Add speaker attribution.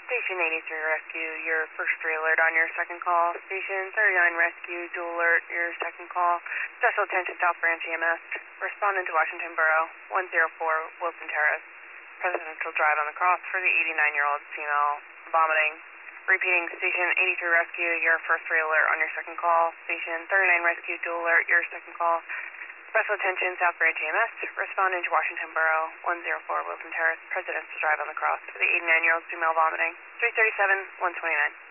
Speaker 1: Station 83 Rescue, your first alert on your second call. Station 39 Rescue, dual alert, your second call. Special attention South Branch EMS. Responding to Washington Borough, 104 Wilson Terrace. Presidential drive on the cross for the 89-year-old female vomiting. Repeating, Station 83 Rescue, your first alert on your second call. Station 39 Rescue, dual alert, your second call. Special attention South Branch EMS. Responding to Washington Borough, 104 Wilson Terrace. Presidential drive on the cross for the 89-year-old female vomiting. 337, 129.